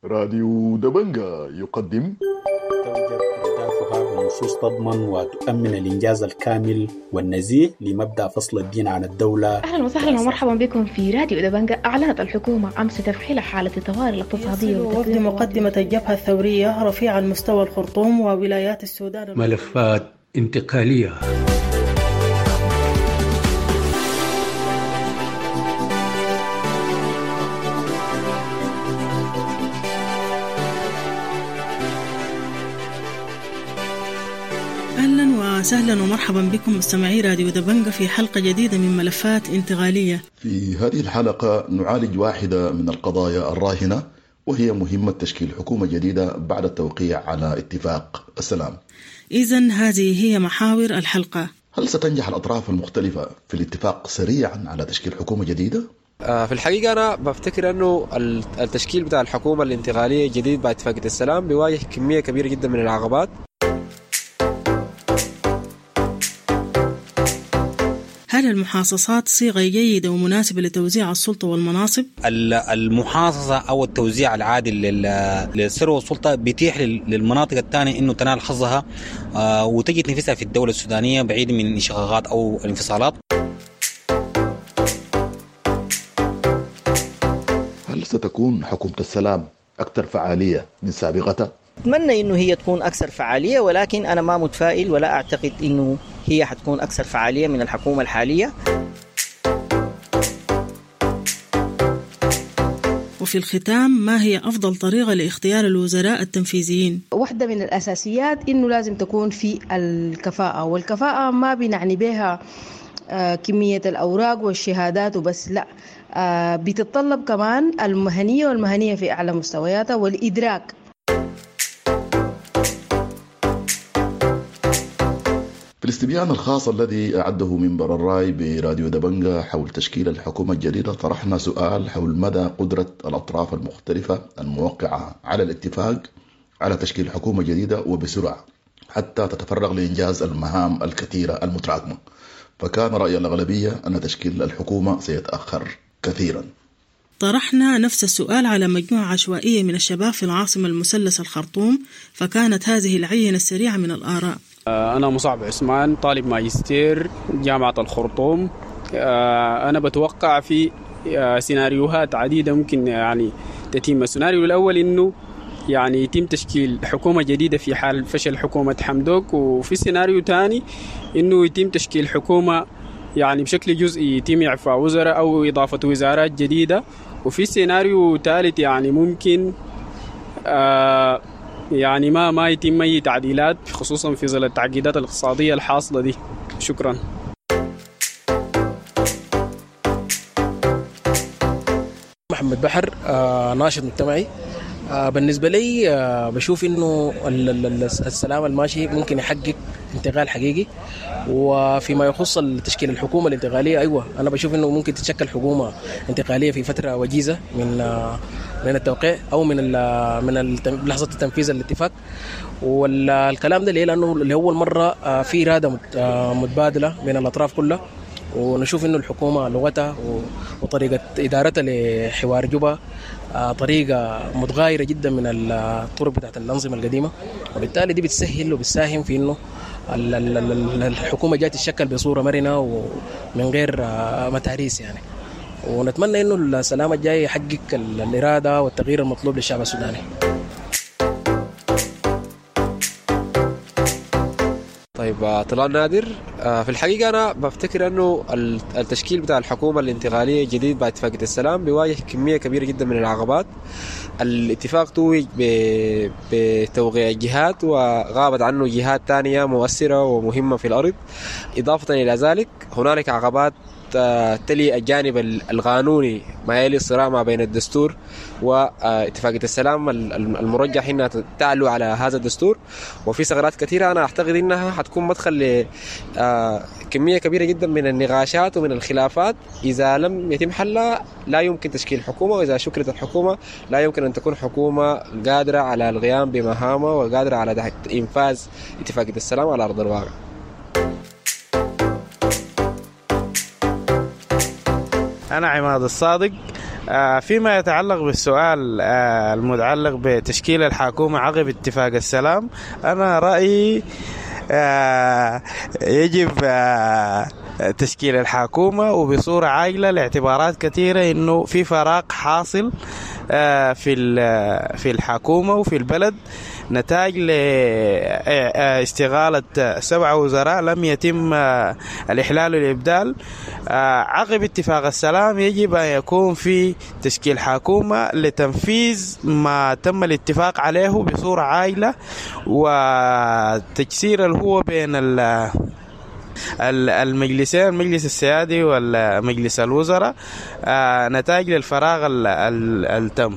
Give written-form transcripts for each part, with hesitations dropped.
راديو دبنجا يقدم. توجد أهدافها بنصوص تضمن وتؤمن الإنجاز الكامل والنزيه لمبدأ فصل الدين عن الدولة. أهلا وسهلا ومرحبا بكم في راديو دبنجا. أعلنت الحكومة أمس تفعيل حالة الطوارئ الاقتصادية وفد مقدمة الجبهة الثورية رفيع المستوى الخرطوم وولايات السودان ملفات انتقالية. أهلا وسهلا ومرحبا بكم مستمعي راديو دبنجا في حلقة جديدة من ملفات انتقالية. في هذه الحلقة نعالج واحدة من القضايا الراهنة، وهي مهمة تشكيل حكومة جديدة بعد التوقيع على اتفاق السلام. إذن هذه هي محاور الحلقة. هل ستنجح الأطراف المختلفة في الاتفاق سريعا على تشكيل حكومة جديدة؟ في الحقيقة أنا بفتكر أنه التشكيل بتاع الحكومة الانتقالية الجديد بعد اتفاقية السلام بيواجه كمية كبيرة جدا من العقبات. هل المحاصصات صيغة جيدة ومناسبة لتوزيع السلطة والمناصب؟ المحاصصة أو التوزيع العادل للثروة والسلطة بيتيح للمناطق الثانية إنه تنال حظها وتجد نفسها في الدولة السودانية بعيد من انشقاقات أو الانفصالات. هل ستكون حكومة السلام أكثر فعالية من سابقتها؟ أتمنى إنه هي تكون أكثر فعالية، ولكن أنا ما متفائل ولا أعتقد إنه هي حتكون أكثر فعالية من الحكومة الحالية. وفي الختام، ما هي أفضل طريقة لاختيار الوزراء التنفيذيين؟ واحدة من الأساسيات إنه لازم تكون في الكفاءة، والكفاءة ما بنعني بها كمية الأوراق والشهادات وبس، لا، بتتطلب كمان المهنية، والمهنية في أعلى مستوياتها، والإدراك. في الاستبيان الخاص الذي أعده منبر الراي براديو دبنجا حول تشكيل الحكومة الجديدة، طرحنا سؤال حول مدى قدرة الأطراف المختلفة الموقعة على الاتفاق على تشكيل حكومة جديدة وبسرعة حتى تتفرغ لإنجاز المهام الكثيرة المتراكمة. فكان رأي الأغلبية أن تشكيل الحكومة سيتأخر كثيرا. طرحنا نفس السؤال على مجموعة عشوائية من الشباب في العاصمة المثلث الخرطوم، فكانت هذه العينة السريعة من الآراء. أنا مصعب عثمان، طالب ماجستير جامعة الخرطوم. أنا بتوقع في سيناريوهات عديدة ممكن يعني تتم. السيناريو الأول إنه يعني يتم تشكيل حكومة جديدة في حال فشل حكومة حمدوك، وفي سيناريو تاني إنه يتم تشكيل حكومة يعني بشكل جزئي، يتم إعفاء وزراء أو إضافة وزارات جديدة، وفي سيناريو ثالث يعني ممكن يعني ما يتم أي تعديلات، خصوصا في ظل التعقيدات الاقتصادية الحاصلة دي. شكرا. محمد بحر، ناشط مجتمعي. بالنسبة لي بشوف إنه السلام الماشي ممكن يحقق انتقال حقيقي. وفيما يخص تشكيل الحكومة الانتقالية، أيوة أنا بشوف إنه ممكن تتشكل حكومة انتقالية في فترة وجيزة من التوقيع أو من لحظة التنفيذ الاتفاق. والكلام ده ليه؟ لأنه لأول مرة في إرادة متبادلة بين الأطراف كلها، ونشوف إنه الحكومة لغتها وطريقة إدارتها لحوار جوبا طريقة متغايرة جدا من الطرق بتاعت الأنظمة القديمة، وبالتالي دي بتسهل وبتساهم في إنه الحكومة جاءت تشكل بصورة مرنة ومن غير متاريس يعني. ونتمنى إنه السلام الجاي يحقق الإرادة والتغيير المطلوب للشعب السوداني. طيب، طلال نادر. في الحقيقة أنا بفتكر أنه التشكيل بتاع الحكومة الانتقالية الجديد بعد اتفاقية السلام بيواجه كمية كبيرة جدا من العقبات. الاتفاق توج بتوقيع الجهات، وغابت عنه جهات تانية مؤثرة ومهمة في الأرض. إضافة إلى ذلك هنالك عقبات تلي الجانب القانوني، ما يلي الصراع ما بين الدستور واتفاقية السلام المرجح انها تعلو على هذا الدستور. وفي ثغرات كثيرة أنا أعتقد أنها حتكون مدخل لكمية كبيرة جدا من النقاشات ومن الخلافات. إذا لم يتم حلها لا يمكن تشكيل حكومة، وإذا شكلت الحكومة لا يمكن أن تكون حكومة قادرة على القيام بمهامها وقادرة على إنفاذ اتفاقية السلام على أرض الواقع. أنا عماد الصادق، فيما يتعلق بالسؤال المتعلق بتشكيل الحكومة عقب اتفاق السلام، أنا رأيي يجب تشكيل الحكومة وبصورة عاجلة لاعتبارات كثيرة، إنه في فراغ حاصل في الحكومة وفي البلد نتاج لاستغالة 7 وزراء لم يتم الإحلال والإبدال. عقب اتفاق السلام يجب أن يكون في تشكيل حكومة لتنفيذ ما تم الاتفاق عليه بصورة عاجلة، وتجسير هو بين المجلسين، المجلس السيادي والمجلس الوزراء، نتاج للفراغ التم.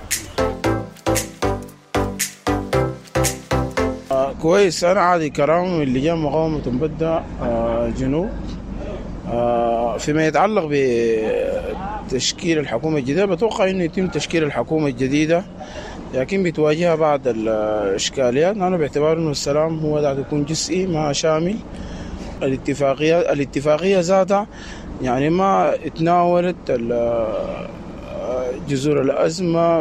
كويس. أنا عادي كرام من لجان مقاومة مبدأ جنوب. فيما يتعلق بتشكيل الحكومة الجديدة، بتوقع أنه يتم تشكيل الحكومة الجديدة، لكن بتواجهها بعض الإشكاليات. أنا باعتبار أنه السلام هو ده يكون جزئي ما شامل. الاتفاقية ذاتها يعني ما اتناولت جذور الأزمة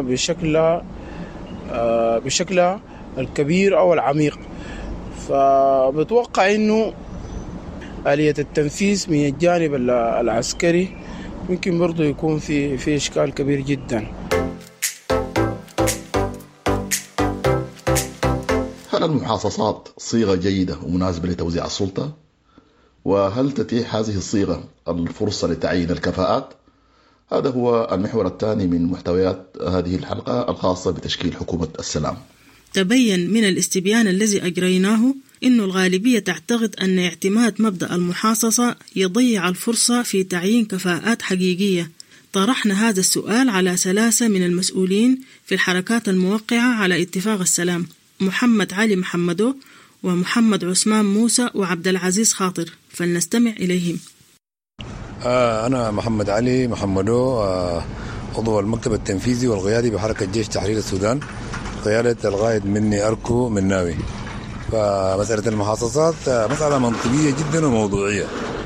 بشكلها الكبير أو العميق، فبتوقع أنه آلية التنفيذ من الجانب العسكري ممكن برضو يكون في إشكال كبير جدا. هل المحاصصات صيغة جيدة ومناسبة لتوزيع السلطة؟ وهل تتيح هذه الصيغة الفرصة لتعيين الكفاءات؟ هذا هو المحور الثاني من محتويات هذه الحلقة الخاصة بتشكيل حكومة السلام. تبين من الاستبيان الذي أجريناه أن الغالبية تعتقد أن اعتماد مبدأ المحاصصة يضيع الفرصة في تعيين كفاءات حقيقية. طرحنا هذا السؤال على 3 من المسؤولين في الحركات الموقعة على اتفاق السلام: محمد علي محمدو، ومحمد عثمان موسى، وعبد العزيز خاطر، فلنستمع إليهم. أنا محمد علي محمدو، عضو المكتب التنفيذي والقيادي بحركة جيش تحرير السودان، قيادة القائد مني أركو مناوي. فمسألة المحاصصات مسألة منطقية جدا وموضوعية،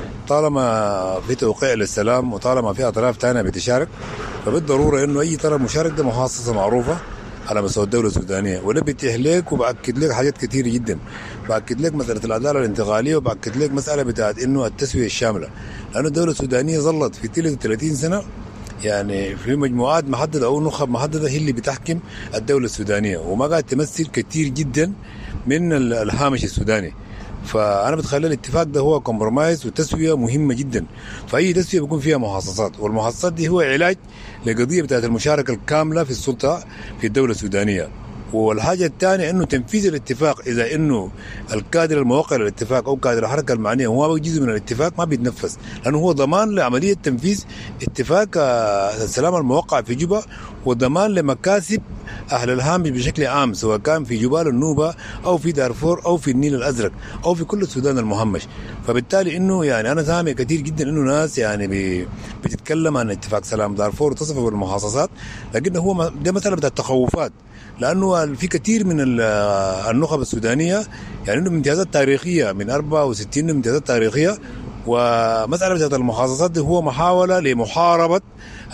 طالما في توقيع للسلام وطالما في أطراف تانية بتشارك، فبالضرورة إنه أي طرف مشارك ده محاصصة معروفة على مستوى الدولة السودانية. وده بيتيح لك وبأكد لك حاجات كثيرة جدا. بأكد لك مسألة العدالة الانتقالية، وبأكد لك مسألة بتاعت إنه التسوية الشاملة، لأن الدولة السودانية ظلت في 30 سنة يعني في مجموعات محددة أو نخب محددة هي اللي بتحكم الدولة السودانية، وما قاعد تمثل كثير جدا من الهامش السوداني. فأنا بتخيل الاتفاق ده هو كومبرومايز وتسوية مهمة جدا. فأي تسوية بيكون فيها محاصصات، والمحاصصات دي هو علاج لقضية بتاعت المشاركة الكاملة في السلطة في الدولة السودانية. والحاجة الثانية إنه تنفيذ الاتفاق، إذا إنه الكادر الموقع للاتفاق أو كادر الحركة المعنية هو جزء من الاتفاق ما بيتنفذ، لأنه هو ضمان لعملية تنفيذ اتفاق السلام الموقع في جوبا، وضمان لمكاسب أهل الهامش بشكل عام، سواء كان في جبال النوبة أو في دارفور أو في النيل الأزرق أو في كل السودان المهمش. فبالتالي إنه يعني أنا سامع كثير جدا إنه ناس يعني بتتكلم عن اتفاق سلام دارفور وتصفه بالمحاصصات، لكن هو ده مسألة بتاعت تخوفات، لأنه في كثير من النخب السودانية يعني عندهم امتيازات تاريخية من 64 امتيازات تاريخية. ومسألة بتاعت المحاصصات دي هو محاولة لمحاربة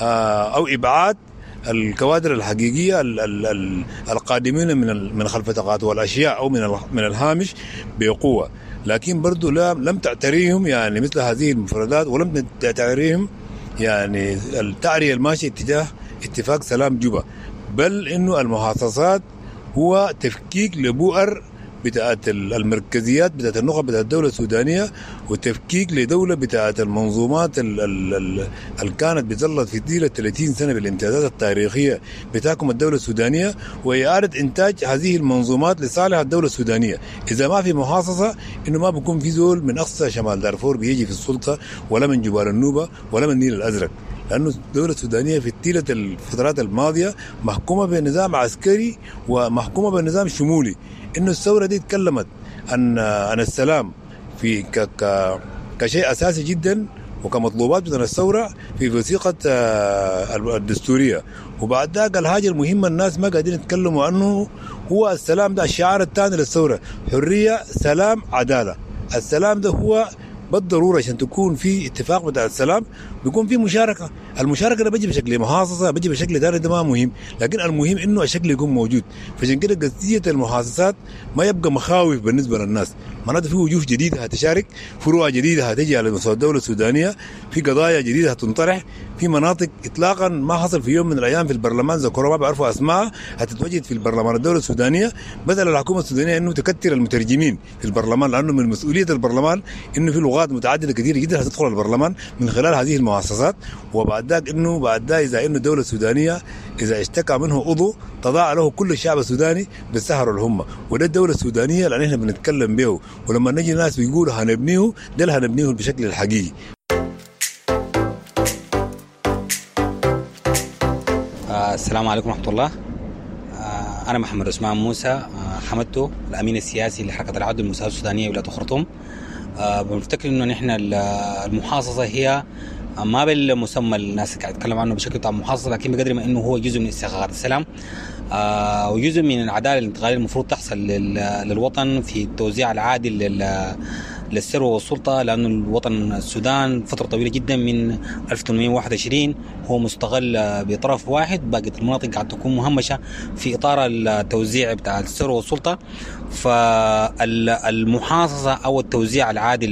أو إبعاد الكوادر الحقيقية القادمين من خلف تقاطع الأشياء أو من الهامش بقوة، لكن برضو لم تعتريهم يعني مثل هذه المفردات، ولم تعتريهم يعني التعرية الماشية اتجاه اتفاق سلام جوبا، بل إنه المحاصصات هو تفكيك لبؤر بتاعت المركزيات بتاعت النخب بتاعت الدولة السودانية، وتفكيك لدولة بتاعت المنظومات اللي كانت بتظلت في طيلة 30 سنة بالامتيازات التاريخية بتاعكم الدولة السودانية، وإعادة إنتاج هذه المنظومات لصالح الدولة السودانية. إذا ما في محاصصة إنه ما بيكون في زول من أقصى شمال دارفور بيجي في السلطة، ولا من جبال النوبة ولا من النيل الأزرق، لأنه الدولة السودانية في طيلة الفترات الماضية محكومة بنظام عسكري ومحكومة بنظام شمولي. إنه الثورة دي تكلمت عن السلام في كشيء أساسي جدا وكمطلوبات من الثورة في وثيقة الدستورية، وبعد ذاك الحاجة المهمة الناس ما قاعدين يتكلموا عنه هو السلام ده. الشعار الثاني للثورة: حرية، سلام، عدالة. السلام ده هو بالضروره عشان تكون في اتفاق بتاع السلام بيكون في مشاركه. المشاركه ده بيجي بشكل محاصصه، بيجي بشكل ثاني، ده ما مهم، لكن المهم انه الشكل يكون موجود. فعشان كده قضيه المحاصصات ما يبقى مخاوف بالنسبه للناس، معناته في وجوه جديده هتشارك، فروع جديده هتجي على مستوى الدوله السودانيه، في قضايا جديده هتنطرح، في مناطق اطلاقا ما حصل في يوم من الايام في البرلمان ذكروا ما بيعرفوا اسماء هتتوجد في البرلمان الدوله السودانيه، بدل الحكومه السودانيه انه تكثر المترجمين في البرلمان، لانه من مسؤوليه البرلمان انه في لغات متعدده كثيره جدا هتدخل البرلمان من خلال هذه المؤسسات. وبعد ذاك انه بعد ذا اذا انه الدوله السودانيه اذا اشتكى منه عضو تضاع له كل الشعب السوداني بالسهر والهمه، وده الدوله السودانيه اللي احنا بنتكلم به. ولما نجي ناس بيقولوا هنبنيه، ده اللي هنبنيه بشكل الحقيقي. السلام عليكم ورحمة الله. أنا محمد عثمان موسى حمدتو، الأمين السياسي لحركة العدل المساواة السودانية ولاية الخرطوم. بنفتكر إنه نحن المحاصصة هي ما بالمسمى الناس قاعد يتكلم عنه بشكل بتاع محاصصة، لكن بقدر ما إنه هو جزء من استحقاقات السلام وجزء من العدالة الانتقالية المفروض تحصل للوطن في التوزيع العادل للثروة والسلطة، لأنه الوطن السودان فترة طويلة جدا من 1821 هو مستغل بطرف واحد، باقي المناطق قاعد تكون مهمشة في إطار التوزيع بتاع الثروة والسلطة. فالمحاصصة أو التوزيع العادل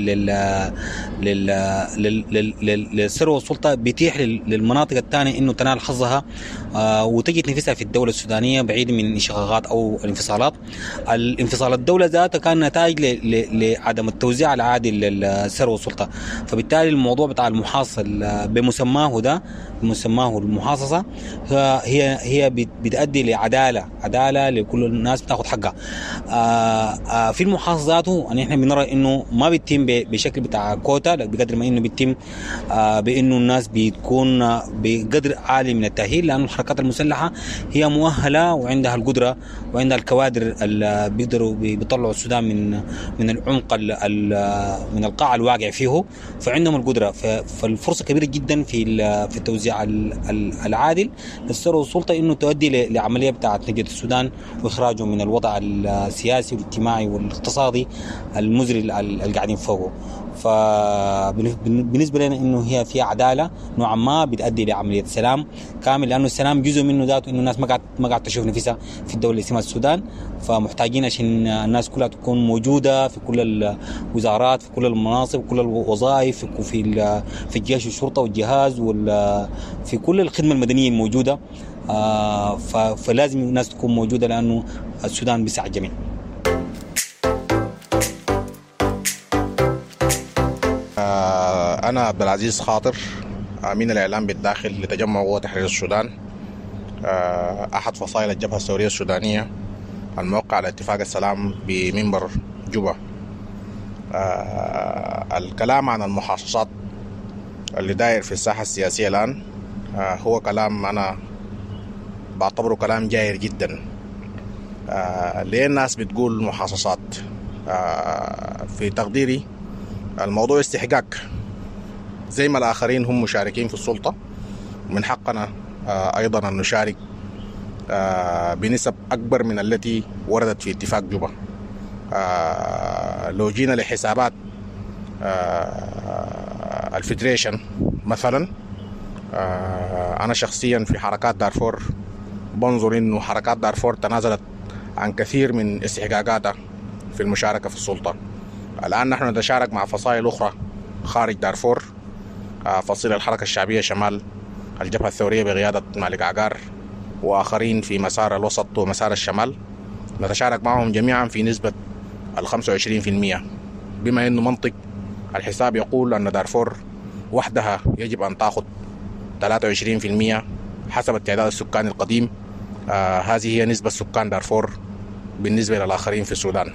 للثروة والسلطة بيتيح للمناطق الثانية إنه تنال حظها وتجد نفسها في الدولة السودانية بعيد من انشقاقات أو الانفصالات. الانفصال الدولة ذاتها كان نتائج لعدم التوزيع العادل للثروة والسلطة، فبالتالي الموضوع بتاع المحاصصة بمسماه ده بمسماه المحاصصة هي بتؤدي لعدالة لكل الناس بتاخد حقها. في المحاصصة ذاته يعني احنا بنرى انه ما بيتم بشكل بتاع كوتا، بقدر ما انه بيتم بانه الناس بتكون بقدر عالي من التأهيل، لانه الحركات المسلحة هي مؤهلة وعندها القدرة وعندها الكوادر اللي بيقدروا بيطلعوا السودان من العمق من القاع الواقع فيه، فعندهم القدرة. فالفرصة كبيرة جدا في التوزيع العادل للثروة والسلطة انه تؤدي لعملية بتاعة نجدة السودان واخراجه من الوضع السياسي والاجتماعي والاقتصادي المزري اللي قاعدين فوقه. فبالنسبة لنا انه هي فيها عدالة نوعا ما بتؤدي لعملية سلام كامل، لانه السلام جزء منه ذاته انه الناس ما قاعد تشوف نفسها في الدولة اللي اسمها السودان، فمحتاجين عشان الناس كلها تكون موجودة في كل الوزارات، في كل المناصب، في كل الوظائف، في الجيش والشرطة والجهاز في كل الخدمة المدنية الموجودة. فلازم الناس تكون موجودة لأنه السودان بيساعد الجميع. أنا عبد العزيز خاطر، أمين الإعلام بالداخل لتجمع قوة تحرير السودان، أحد فصائل الجبهة الثورية السودانية الموقع على اتفاق السلام بمنبر جوبا. الكلام عن المحاصصات اللي داير في الساحة السياسية الآن هو كلام أنا بعتبره كلام جاير جدا. ليه الناس بتقول محاصصات؟ في تقديري الموضوع استحقاق، زي ما الآخرين هم مشاركين في السلطة من حقنا أيضا أن نشارك بنسب أكبر من التي وردت في اتفاق جوبا. لو جينا لحسابات الفيدريشن مثلا، أنا شخصيا في حركات دارفور بنظر إنه حركات دارفور تنازلت عن كثير من استحقاقاتها في المشاركة في السلطة. الآن نحن نتشارك مع فصائل أخرى خارج دارفور، فصيل الحركة الشعبية شمال، الجبهة الثورية بقيادة مالك عقار، وآخرين في مسار الوسط ومسار الشمال، نتشارك معهم جميعا في نسبة 25%، بما أنه منطق الحساب يقول أن دارفور وحدها يجب أن تأخذ 23% حسب التعداد السكاني القديم. هذه هي نسبة سكان دارفور بالنسبة للآخرين في السودان.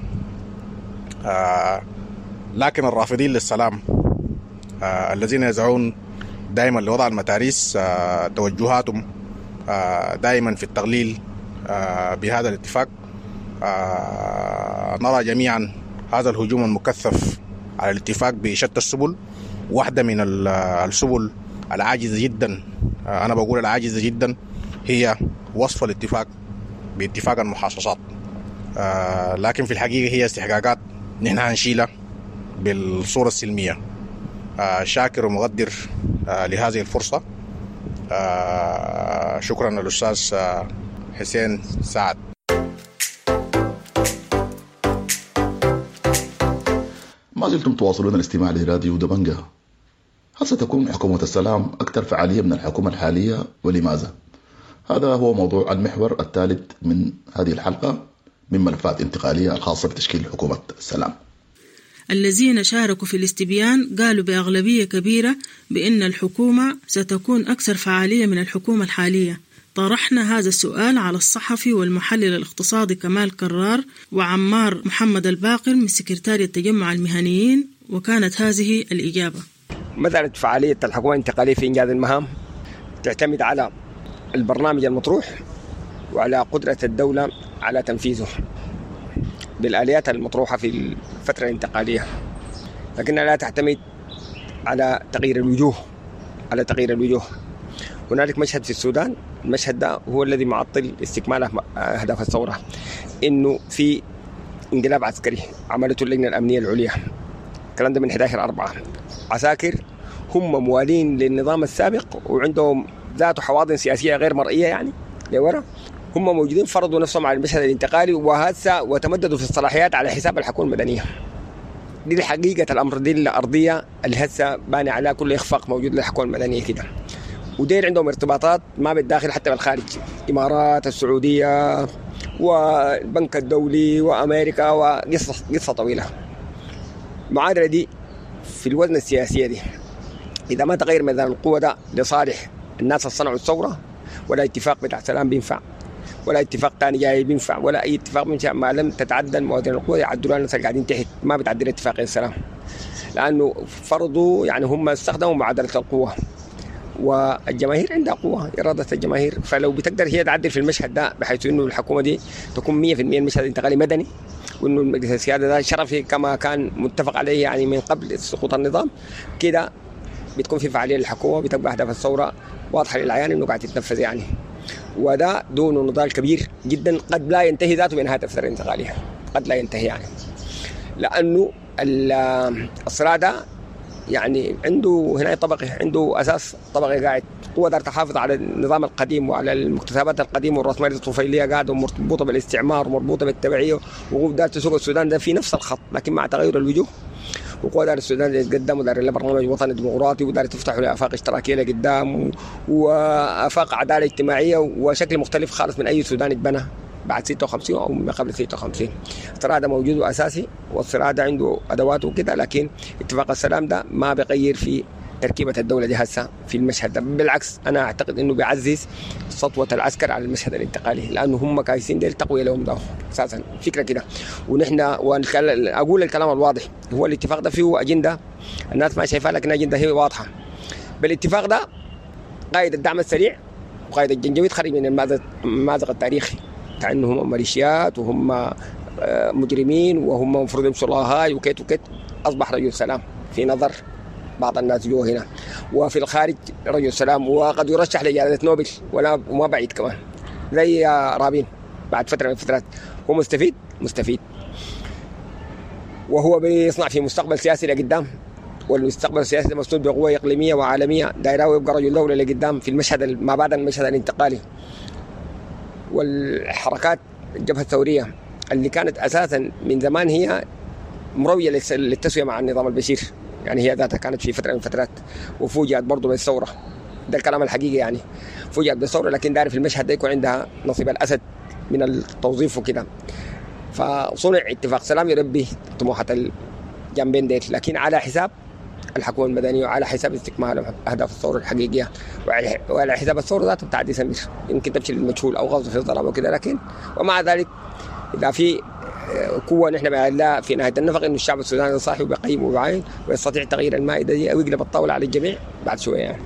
لكن الرافضين للسلام الذين يزعون دائما لوضع المتاريس توجهاتهم دائما في التغليل بهذا الاتفاق. نرى جميعا هذا الهجوم المكثف على الاتفاق بشتى السبل. واحدة من السبل العاجزة جدا، أنا بقول العاجزة جدا، هي وصف الاتفاق باتفاق المحاصصات. لكن في الحقيقة هي استحقاقات نحن هنشيلها بالصورة السلمية. شاكر ومقدر لهذه الفرصة. شكرا للأستاذ حسين سعد. ما زلتم تواصلون الاستماع لراديو دبنجة. هل ستكون حكومة السلام أكثر فعالية من الحكومة الحالية ولماذا؟ هذا هو موضوع المحور الثالث من هذه الحلقة من ملفات انتقالية الخاصة بتشكيل حكومة السلام. الذين شاركوا في الاستبيان قالوا بأغلبية كبيرة بأن الحكومة ستكون أكثر فعالية من الحكومة الحالية. طرحنا هذا السؤال على الصحفي والمحلل الاقتصادي كمال كرار وعمار محمد الباقر من سكرتارية تجمع المهنيين، وكانت هذه الإجابة. مسألة فعالية الحكومة الانتقالية في إنجاز المهام تعتمد على البرنامج المطروح وعلى قدرة الدولة على تنفيذه بالآليات المطروحة في الفترة الانتقالية، لكنها لا تعتمد على تغيير الوجوه. هنالك مشهد في السودان، المشهد ده هو الذي معطل استكمال أهداف الثورة، إنه في انقلاب عسكري عملته اللجنة الأمنية العليا، الكلام ده من 11/4. عساكر هم موالين للنظام السابق وعندهم ذات حواضن سياسية غير مرئية يعني لورا، هم موجودين فرضوا نفسهم على المشهد الانتقالي وتمددوا في الصلاحيات على حساب الحكومة المدنية. دي الحقيقة الأمر، دي الأرضية اللي هسه باني على كل إخفاق موجود للحكومة المدنية كده. ودير عندهم ارتباطات ما بالداخل حتى بالخارج، الإمارات، السعودية والبنك الدولي وأمريكا، وقصة طويلة. المعادلة دي في الوزن السياسية دي إذا ما تغير ميزان القوة ده لصالح الناس اللي صنعوا الثورة، ولا اتفاق بتاع سلام بينفع، ولا اتفاق تاني جاي بينفع، ولا أي اتفاق بينفع ما لم تتعدل موازين القوة يعدلوا الناس اللي قاعدين تحت، ما بتعدل اتفاقية السلام، لأنه فرضوا يعني هم استخدموا معادلة القوة، والجماهير عندها قوة، إرادة الجماهير. فلو بتقدر هي تعدل في المشهد ده بحيث إنه الحكومة دي تكون 100% المشهد الانتقالي مدني، وإنه المجلس السيادة ده شرفي كما كان متفق عليه يعني من قبل سقوط النظام، كده بتكون في فعالية للحكومة، بتبقى أهداف الثورة واضحة للعيان إنه قاعد تتنفذ يعني. وده دون نضال كبير جدا قد لا ينتهي ذاته بنهاية الفترة الانتقالية، قد لا ينتهي يعني، لأنه الصراع ده يعني عنده هنا طبقة، عنده أساس طبقة قاعد، قوة دار تحافظ على النظام القديم وعلى المكتسبات القديمة والرأسمالية الطفيلية قاعدة مربوطة بالاستعمار ومربوطة بالتبعية، وقوة دار تسوق السودان ده في نفس الخط، لكن مع تغير الوجوه. وقوة دار السودان يتقدم ودار له برنامج وطني ديمقراطي ودار تفتح له آفاق اشتراكية لقدام وآفاق عدالة اجتماعية وشكل مختلف خالص من أي سودان اتبنى بعد 56 أو من قبل 56. الصراع ده موجود وأساسي، والصراع ده عنده أدواته وكده، لكن اتفاق السلام ده ما بيغير في تركيبة الدولة دي هسه في المشهد ده. بالعكس أنا أعتقد إنه بيعزز سطوة العسكر على المشهد الانتقالي، لأنه هم كايسين ديل تقوية لهم ده أساسا فكرة كده. ونحن أقول الكلام الواضح، هو الاتفاق ده فيه أجندة الناس ما شايفها، لكن أجندة هي واضحة. بالاتفاق ده قائد الدعم السريع وقائد الجنجويد خرج من المأزق التاريخي بتاع إنه هم ميليشيات وهم مجرمين وهم مفروض يمشوا الله وكيت وكيت، أصبح رجل سلام في نظر بعض الناس جوا هنا، وفي الخارج رجل سلام، وقد يرشح لجائزة نوبل وما بعيد كمان زي رابين بعد فترة من الفترات. هو مستفيد وهو بيصنع في مستقبل سياسي لقدام، والمستقبل السياسي مسنود بقوة إقليمية وعالمية دايرة، ويبقى رجل دولة لقدام في المشهد ما بعد المشهد الانتقالي. والحركات الجبهة الثورية اللي كانت أساسا من زمان هي مروية للتسوية مع النظام البشير، يعني هي ذاتها كانت في فترة من الفترات وفوجئت برضو بالثورة، ده الكلام الحقيقي يعني، فوجئت بالثورة، لكن داري في المشهد ده يكون عندها نصيب الأسد من التوظيف وكده. فصنع اتفاق سلام يربي طموحات الجنبين ديت، لكن على حساب الحكومة المدنية وعلى حساب استكمال أهداف الثورة الحقيقية، وعلى حساب الثورة ذاته بتاعت سمير يمكن تمشي للمجهول أو غض في الظلام وكده. لكن ومع ذلك إذا في قوة نحن بألا في نهاية النفق إنه الشعب السوداني صاحي وبقيم وبعين ويستطيع تغيير المائدة دي أو يقلب الطاولة على الجميع بعد شوية يعني.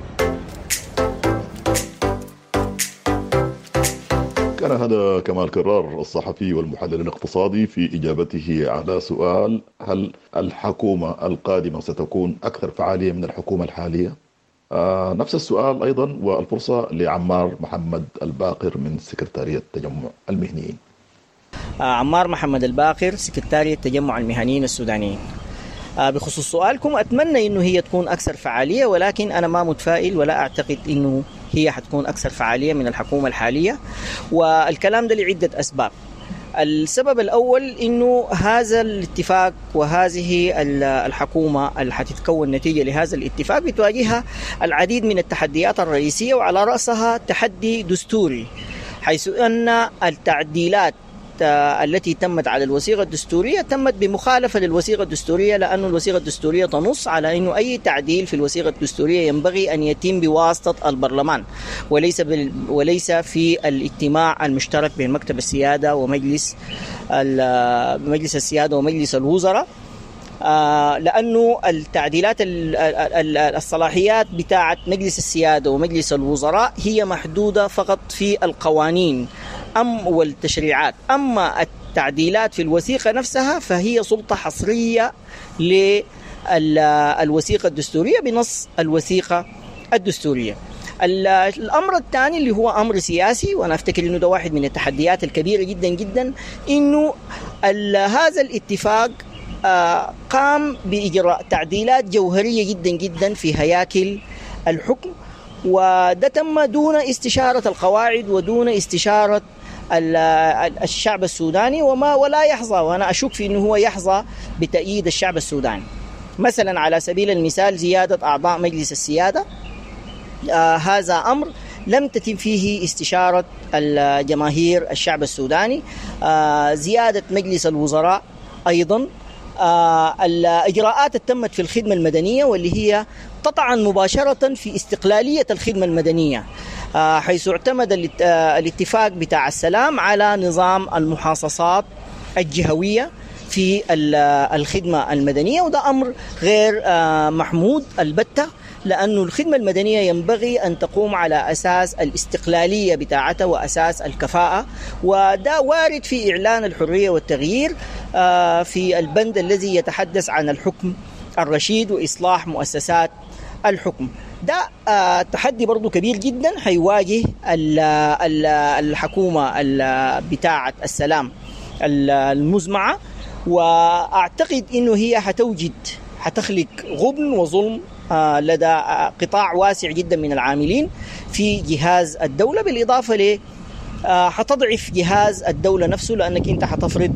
كان هذا كمال كرار الصحفي والمحلل الاقتصادي في إجابته على سؤال هل الحكومة القادمة ستكون أكثر فعالية من الحكومة الحالية؟ نفس السؤال أيضا والفرصة لعمار محمد الباقر من سكرتارية تجمع المهنيين. عمار محمد الباقر سكرتارية تجمع المهنيين السودانيين. بخصوص سؤالكم أتمنى إنه هي تكون أكثر فعالية، ولكن أنا ما متفائل ولا أعتقد إنه هي حتكون أكثر فعالية من الحكومة الحالية، والكلام ده لعدة أسباب. السبب الأول إنه هذا الاتفاق وهذه الحكومة اللي حتتكون نتيجة لهذا الاتفاق بتواجهها العديد من التحديات الرئيسية، وعلى رأسها تحدي دستوري، حيث أن التعديلات التي تمت على الوثيقة الدستورية تمت بمخالفة للوثيقة الدستورية، لأن الوثيقة الدستورية تنص على أنه أي تعديل في الوثيقة الدستورية ينبغي أن يتم بواسطة البرلمان وليس في الاجتماع المشترك بين مكتب السيادة ومجلس السيادة ومجلس الوزراء، لأنه التعديلات الصلاحيات بتاعة مجلس السيادة ومجلس الوزراء هي محدودة فقط في القوانين والتشريعات. أما التعديلات في الوثيقة نفسها فهي سلطة حصرية للوثيقة الدستورية بنص الوثيقة الدستورية. الأمر الثاني اللي هو أمر سياسي، وأنا أفتكر أنه ده واحد من التحديات الكبيرة جدا جدا، أنه هذا الاتفاق قام بإجراء تعديلات جوهرية جدا جدا في هياكل الحكم، وده تم دون استشارة القواعد ودون استشارة الشعب السوداني، ولا يحظى، وأنا أشك في أنه هو يحظى بتأييد الشعب السوداني. مثلا على سبيل المثال زيادة أعضاء مجلس السيادة، هذا أمر لم تتم فيه استشارة الجماهير الشعب السوداني. زيادة مجلس الوزراء أيضا، الإجراءات التمت في الخدمة المدنية واللي هي تطعن مباشرة في استقلالية الخدمة المدنية، حيث اعتمد الاتفاق بتاع السلام على نظام المحاصصات الجهوية في الخدمة المدنية، وده أمر غير محمود البتة، لأن الخدمة المدنية ينبغي أن تقوم على أساس الاستقلالية بتاعتها وأساس الكفاءة، وده وارد في إعلان الحرية والتغيير في البند الذي يتحدث عن الحكم الرشيد وإصلاح مؤسسات الحكم. ده تحدي برضو كبير جدا حيواجه الحكومة بتاعة السلام المزمعة، وأعتقد أنه هي حتخلق غبن وظلم لدى قطاع واسع جدا من العاملين في جهاز الدولة، بالإضافة ل حتضعف جهاز الدولة نفسه، لأنك أنت حتفرض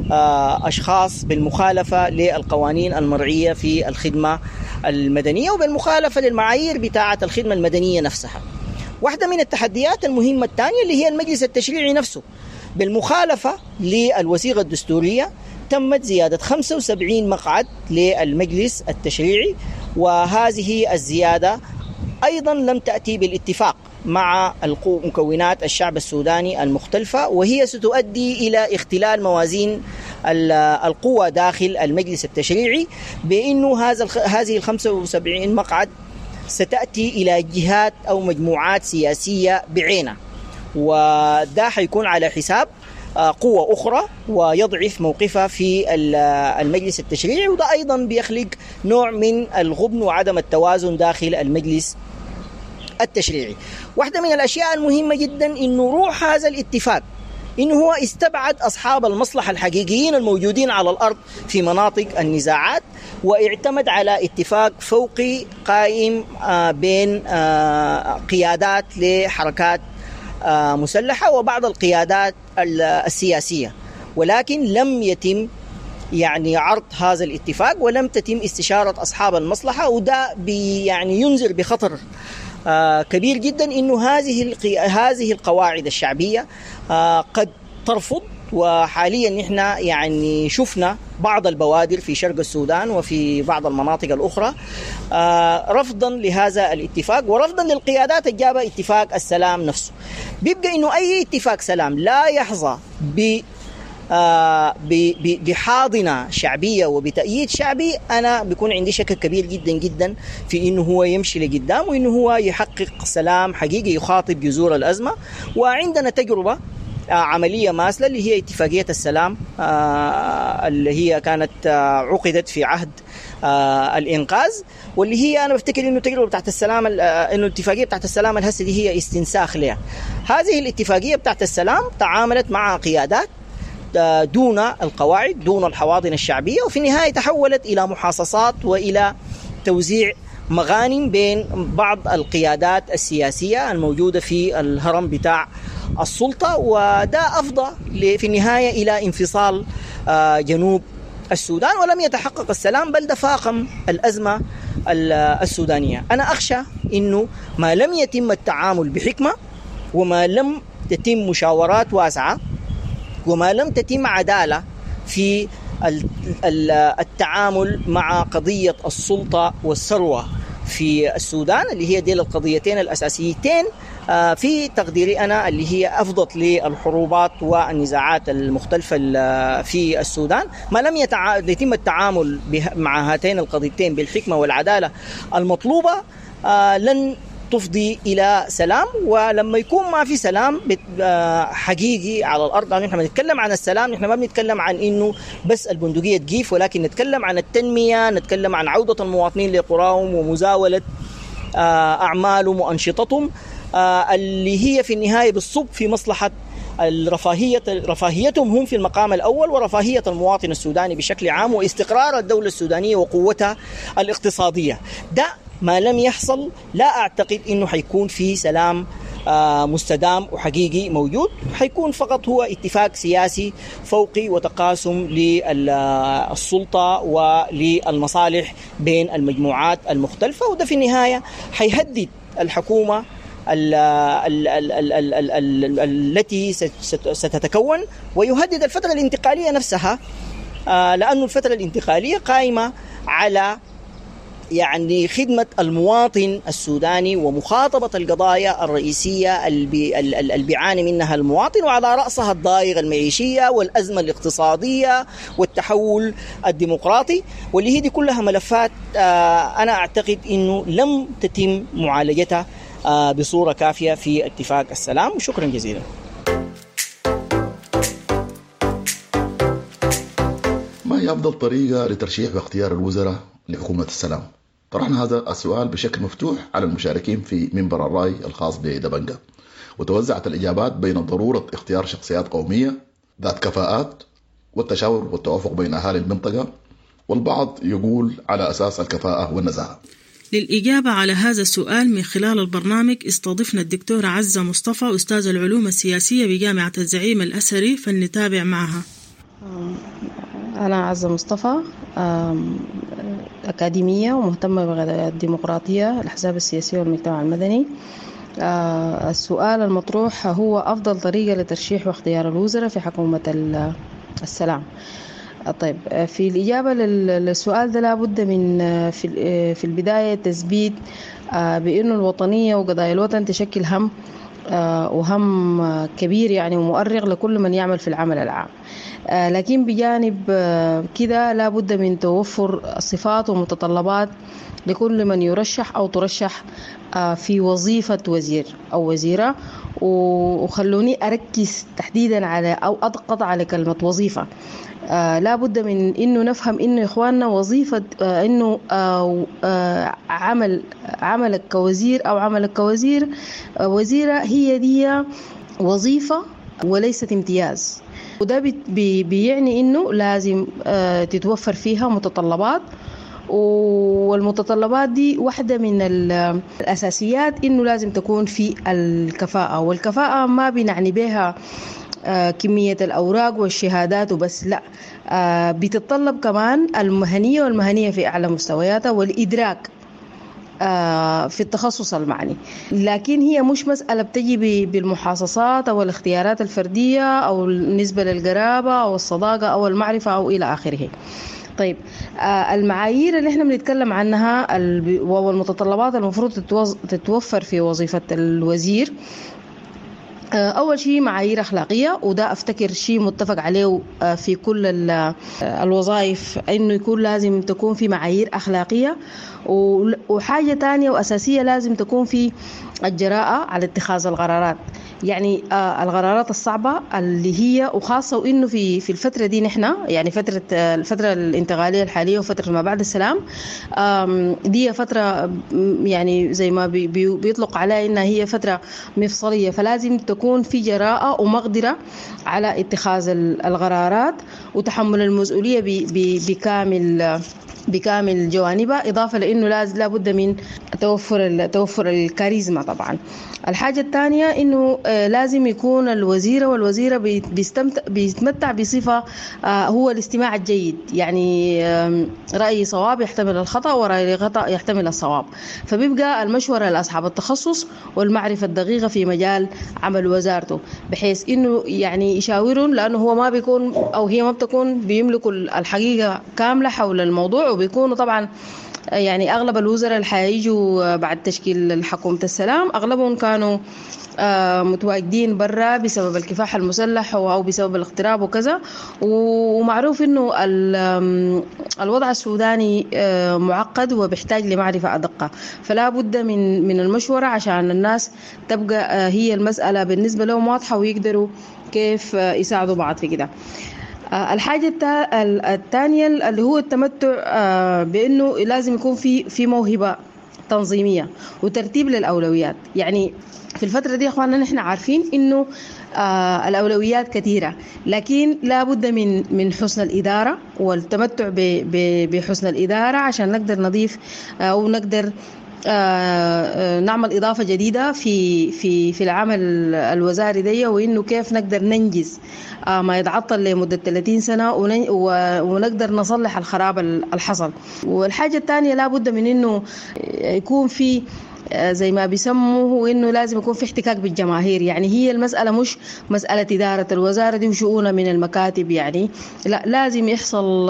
أشخاص بالمخالفة للقوانين المرعية في الخدمة المدنية وبالمخالفة للمعايير بتاعة الخدمة المدنية نفسها. واحدة من التحديات المهمة الثانية اللي هي المجلس التشريعي نفسه، بالمخالفة للوثيقة الدستورية تمت زيادة 75 مقعد للمجلس التشريعي، وهذه الزيادة أيضا لم تأتي بالاتفاق مع مكونات الشعب السوداني المختلفة، وهي ستؤدي إلى اختلال موازين القوى داخل المجلس التشريعي، بأنه هذه 75 مقعد ستأتي إلى جهات أو مجموعات سياسية بعينها، وده حيكون على حساب قوة أخرى ويضعف موقفها في المجلس التشريعي، وده أيضا بيخلق نوع من الغبن وعدم التوازن داخل المجلس التشريعي. واحدة من الأشياء المهمة جدا إنه روح هذا الاتفاق إنه هو استبعد أصحاب المصلحة الحقيقيين الموجودين على الأرض في مناطق النزاعات، واعتمد على اتفاق فوقي قائم بين قيادات لحركات مسلحة وبعض القيادات السياسية، ولكن لم يتم عرض هذا الاتفاق ولم تتم استشارة أصحاب المصلحة، وده ينذر بخطر كبير جدا إنه هذه القواعد الشعبية قد ترفض. وحاليا نحن شفنا بعض البوادر في شرق السودان وفي بعض المناطق الأخرى رفضا لهذا الاتفاق ورفضا للقيادات الجابة اتفاق السلام نفسه. بيبقى إنه أي اتفاق سلام لا يحظى بحاضنة شعبية وبتأييد شعبي، أنا بيكون عندي شك كبير جدا جدا في إنه هو يمشي لقدام وإنه هو يحقق سلام حقيقي يخاطب جذور الأزمة. وعندنا تجربة عملية ماثلة اللي هي اتفاقية السلام اللي هي كانت عقدت في عهد الإنقاذ، واللي هي أنا بفتكر إنه التجربة بتاعت السلام إنه الاتفاقية بتاعت السلام الهسه دي هي استنساخ لها. هذه الاتفاقية بتاعت السلام تعاملت مع قيادات دون القواعد، دون الحواضن الشعبية، وفي النهاية تحولت إلى محاصصات وإلى توزيع مغانم بين بعض القيادات السياسية الموجودة في الهرم بتاع السلطة، وده أفضى في النهاية إلى انفصال جنوب السودان، ولم يتحقق السلام بل تفاقم الأزمة السودانية. أنا أخشى أنه ما لم يتم التعامل بحكمة، وما لم تتم مشاورات واسعة، وما لم تتم عدالة في التعامل مع قضية السلطة والثروة في السودان، اللي هي دي القضيتين الأساسيتين في تقديري أنا اللي هي أفضت للحروبات والنزاعات المختلفة في السودان. ما لم يتم التعامل مع هاتين القضيتين بالحكمة والعدالة المطلوبة لن تفضي إلى سلام. ولما يكون ما في سلام حقيقي على الأرض، يعني نحن بنتكلم عن السلام، نحن ما بنتكلم عن إنه بس البندقية تجيف، ولكن نتكلم عن التنمية، نتكلم عن عودة المواطنين لقراهم ومزاولة أعمالهم وأنشطتهم اللي هي في النهاية بالصب في مصلحة رفاهيتهم هم في المقام الأول، ورفاهية المواطن السوداني بشكل عام، واستقرار الدولة السودانية وقوتها الاقتصادية. ده ما لم يحصل لا أعتقد أنه حيكون في سلام مستدام وحقيقي موجود، حيكون فقط هو اتفاق سياسي فوقي وتقاسم للسلطة وللمصالح بين المجموعات المختلفة، وده في النهاية حيهدد الحكومة التي ستتكون، ويهدد الفترة الانتقالية نفسها، لأن الفترة الانتقالية قائمة على يعني خدمة المواطن السوداني ومخاطبة القضايا الرئيسية اللي بيعاني منها المواطن، وعلى رأسها الضائقة المعيشية والأزمة الاقتصادية والتحول الديمقراطي، واللي هي دي كلها ملفات أنا أعتقد أنه لم تتم معالجتها بصورة كافية في اتفاق السلام. وشكرا جزيلا. ما هي أفضل طريقة لترشيح واختيار الوزراء لحكومة السلام؟ طرحنا هذا السؤال بشكل مفتوح على المشاركين في منبر الرأي الخاص بدبنجة، وتوزعت الإجابات بين ضرورة اختيار شخصيات قومية ذات كفاءات والتشاور والتوافق بين أهالي المنطقة، والبعض يقول على أساس الكفاءة والنزاهة. للإجابة على هذا السؤال من خلال البرنامج استضفنا الدكتورة عزة مصطفى أستاذ العلوم السياسية بجامعة الزعيم الأثري، فلنتابع معها. أنا عزة مصطفى، أكاديمية ومهتمة بالديمقراطية، الأحزاب السياسية والمجتمع المدني. السؤال المطروح هو أفضل طريقة لترشيح واختيار الوزراء في حكومة السلام. طيب، في الإجابة للسؤال ده لابد من في البداية تثبيت بأنه الوطنية وقضايا الوطن تشكل هم وهم كبير يعني ومؤرق لكل من يعمل في العمل العام. لكن بجانب كده لابد من توفر صفات ومتطلبات لكل من يرشح أو ترشح في وظيفة وزير أو وزيرة. وخلوني أركز تحديدا على أو أضغط على كلمة وظيفة. لابد من إنه نفهم إنه إخواننا وظيفة إنه عملك كوزير أو عملك كوزير وزيرة هي دي وظيفة وليست امتياز، وده بيعني إنه لازم تتوفر فيها متطلبات، والمتطلبات دي واحدة من الأساسيات إنه لازم تكون في الكفاءة. والكفاءة ما بنعني بها كمية الأوراق والشهادات وبس، لا، بتتطلب كمان المهنية، والمهنية في أعلى مستوياتها، والإدراك في التخصص المعني. لكن هي مش مسألة بتجي بالمحاصصات أو الاختيارات الفردية أو النسبة للقرابة أو الصداقة أو المعرفة أو إلى آخره. طيب، المعايير اللي احنا بنتكلم عنها والمتطلبات المفروض تتوفر في وظيفة الوزير، أول شيء معايير أخلاقية، وده أفتكر شيء متفق عليه في كل الوظائف، إنه يكون لازم تكون في معايير أخلاقية. وحاجة تانية وأساسية لازم تكون في الجراءة على اتخاذ القرارات، يعني القرارات الصعبة اللي هي وخاصة وإنه في الفترة دي نحن يعني الفترة الانتقالية الحالية وفترة ما بعد السلام، دي فترة يعني زي ما بيطلق عليها إنها هي فترة مفصلية، فلازم تكون يكون في جراءة ومقدرة على اتخاذ القرارات وتحمل المسؤولية بكامل جوانبها، إضافة لأنه لابد من توفر الكاريزما. طبعا الحاجة الثانية إنه لازم يكون الوزير والوزيرة بيتمتع بصفة هو الاستماع الجيد، يعني رأي صواب يحتمل الخطأ ورأي خطأ يحتمل الصواب، فبيبقى المشورة لأصحاب التخصص والمعرفة الدقيقة في مجال عمل وزارته، بحيث إنه يعني يشاورون، لأنه هو ما بيكون أو هي ما بتكون بيملكوا الحقيقة كاملة حول الموضوع، وبيكونوا طبعا يعني أغلب الوزراء اللي حييجوا بعد تشكيل حكومة السلام أغلبهم كانوا متواجدين برا بسبب الكفاح المسلح أو بسبب الاغتراب وكذا، ومعروف إنه الوضع السوداني معقد وبيحتاج لمعرفة أدق، فلا بد من المشورة عشان الناس تبقى هي المسألة بالنسبة لهم واضحة ويقدروا كيف يساعدوا بعض في كده. الحاجة الثانية اللي هو التمتع بأنه لازم يكون في موهبة تنظيمية وترتيب للأولويات. يعني في الفترة دي يا أخواننا نحن عارفين إنه الأولويات كثيرة، لكن لا بد من حسن الإدارة والتمتع بحسن الإدارة عشان نقدر نضيف أو نقدر نعمل إضافة جديدة في العمل الوزاري دي، وإنه كيف نقدر ننجز ما يتعطل لمدة 30 سنة ونقدر نصلح الخراب الحصل. والحاجة الثانية لا بد من إنه يكون في زي ما بيسموه إنه لازم يكون في احتكاك بالجماهير. يعني هي المسألة مش مسألة إدارة الوزارة دي وشؤونها من المكاتب، يعني لا، لازم يحصل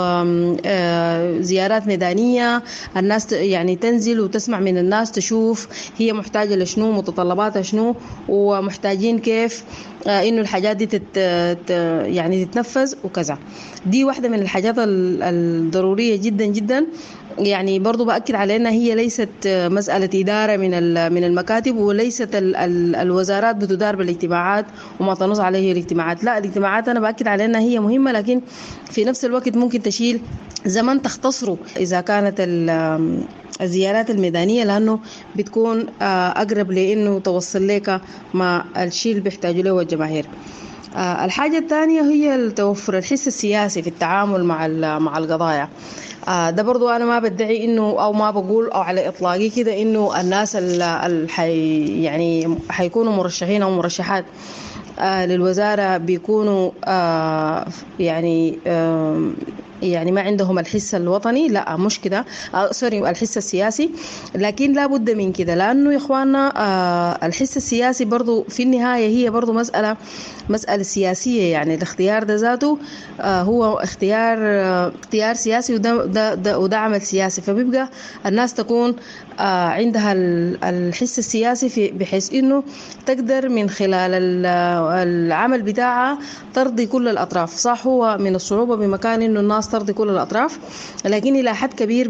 زيارات ميدانية، الناس يعني تنزل وتسمع من الناس، تشوف هي محتاجة لشنو، متطلباتها شنو، ومحتاجين كيف إنه الحاجات دي يعني تتنفذ وكذا. دي واحدة من الحاجات الضرورية جدا جدا. يعني برضو بأكد على أنها هي ليست مسألة إدارة من المكاتب، وليست الوزارات بتدار بالاجتماعات وما تنص عليه الاجتماعات. لا، الاجتماعات أنا بأكد على أنها هي مهمة، لكن في نفس الوقت ممكن تشيل زمن تختصره إذا كانت الزيارات الميدانية، لأنه بتكون أقرب لأنه توصل لك ما الشيء اللي بيحتاجوا له الجماهير. الحاجة الثانية هي توفر الحس السياسي في التعامل مع القضايا. ده برضو أنا ما بدعي إنه أو ما بقول أو على إطلاقي كده إنه الناس يعني حيكونوا مرشحين أو مرشحات للوزارة بيكونوا يعني ما عندهم الحس الوطني، لا مش كده، الحس السياسي، لكن لا بد من كده، لأنه يا إخواننا الحس السياسي برضو في النهاية هي برضو مسألة سياسية. يعني الاختيار ده ذاته هو اختيار سياسي، وده عمل سياسي، فبيبقى الناس تكون عندها الحس السياسي بحيث إنه تقدر من خلال العمل بتاعها ترضي كل الأطراف. صح، هو من الصعوبة بمكان إنه الناس ترضي كل الأطراف، لكن إلى حد كبير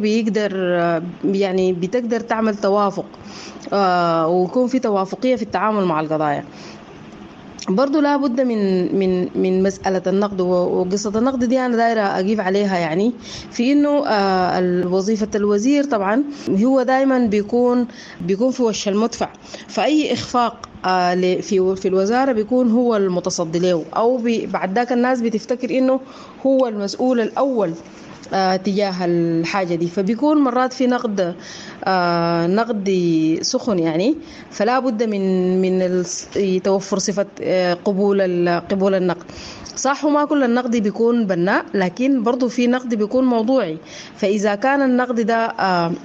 بتقدر تعمل توافق ويكون في توافقية في التعامل مع القضايا. برضو لا بد من مسألة النقد، وقصة النقد دي أنا دايرة أجيب عليها، يعني في إنه وظيفة الوزير طبعا هو دايما بيكون في وش المدفع، فأي إخفاق في الوزارة بيكون هو المتصدي له، أو بعد ذاك الناس بتفتكر إنه هو المسؤول الأول تجاه الحاجة دي، فبيكون مرات في نقد سخن يعني. فلا بد من توفر صفة قبول النقد. صح، وما كل النقد بيكون بناء، لكن برضو في نقد بيكون موضوعي. فإذا كان النقد ده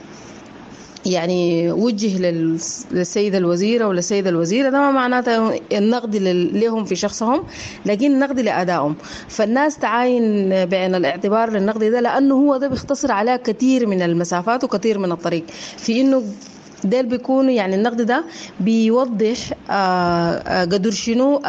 يعني وجه للسيد الوزير أو للسيد الوزيرة، ده ما معناته النقد لهم في شخصهم، لكن النقد لأدائهم. فالناس تعاين بعين الاعتبار للنقد ده، لأنه هو ده بيختصر على كثير من المسافات وكثير من الطريق، في إنه ده بيكون يعني النقد ده بيوضح قدر شنو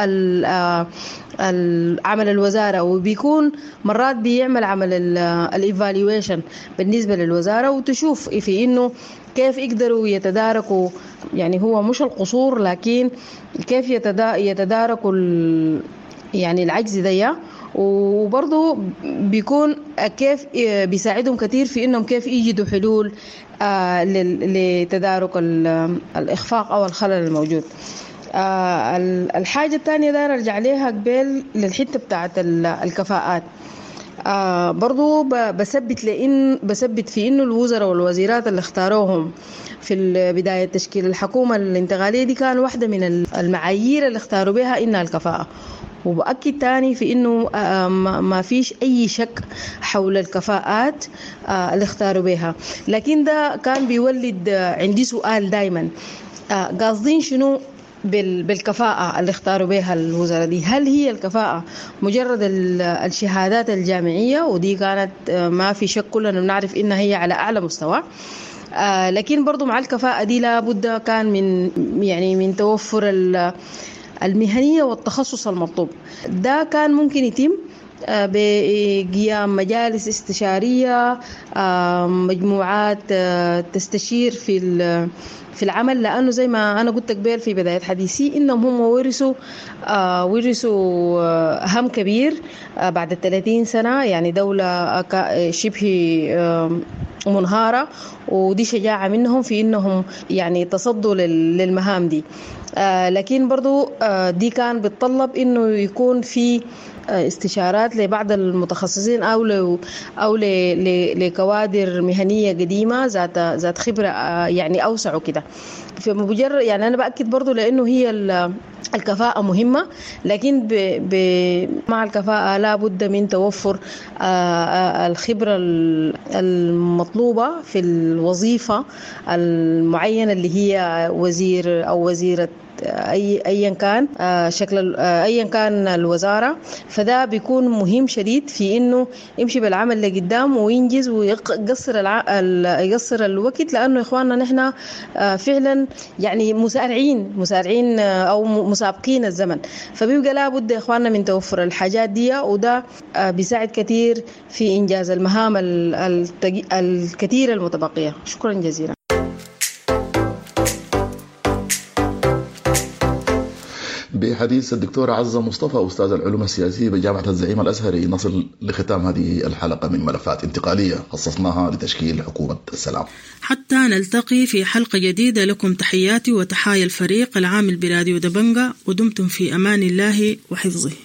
العمل الوزارة، وبيكون مرات بيعمل عمل الايفالويشن بالنسبة للوزارة، وتشوف في إنه كيف يقدروا يتداركوا، يعني هو مش القصور، لكن كيف يتداركوا يعني العجز ده، وبرضه بيكون كيف بيساعدهم كثير في إنهم كيف يجدوا حلول لتدارك الإخفاق أو الخلل الموجود. الحاجة الثانية داير أرجع عليها قبل للحتة بتاعت الكفاءات. برضو بثبت في إنه الوزراء والوزيرات اللي اختاروهم في بداية تشكيل الحكومة الانتقالية دي كان واحدة من المعايير اللي اختاروا بها إنها الكفاءة. وبأكد تاني في إنه ما فيش أي شك حول الكفاءات اللي اختاروا بها، لكن ده كان بيولد عندي سؤال دايما، قاصدين شنو بالكفاءة اللي اختاروا بها الوزارة دي؟ هل هي الكفاءة مجرد الشهادات الجامعية؟ ودي كانت ما في شك، كلنا بنعرف إنها هي على أعلى مستوى، لكن برضو مع الكفاءة دي لابد كان من توفر المهنية والتخصص المطلوب. ده كان ممكن يتم بقيام مجالس استشارية، مجموعات تستشير في العمل، لأنه زي ما أنا قلت قبل في بداية حديثي إنهم هم ورثوا هم كبير بعد 30 سنة، يعني دولة شبه منهارة، ودي شجاعة منهم في إنهم يعني تصدوا للمهام دي. لكن برضو دي كان بتطلب إنه يكون في استشارات لبعض المتخصصين أو لكوادر مهنية قديمة ذات خبرة يعني أوسع كده. فمجرد يعني أنا بأكد برضو لأنه هي الكفاءة مهمة، لكن مع الكفاءة لا بد من توفر الخبرة المطلوبة في الوظيفة المعينة اللي هي وزير أو وزيرة أيا كان شكل أيا كان الوزارة. فده بيكون مهم شديد في إنه يمشي بالعمل لقدام وينجز ويقصر الوقت، لأنه إخواننا نحن فعلا يعني مسارعين أو مسابقين الزمن، فبيبقى لابد إخواننا من توفر الحاجات دي، وده بيساعد كثير في إنجاز المهام الكثيرة المتبقية. شكرا جزيلا. بحديث الدكتورة عزة مصطفى أستاذ العلوم السياسية بجامعة الزعيم الأزهري نصل لختام هذه الحلقة من ملفات انتقالية خصصناها لتشكيل حكومة السلام. حتى نلتقي في حلقة جديدة، لكم تحياتي وتحايا الفريق العامل براديو دبنجة، ودمتم في أمان الله وحفظه.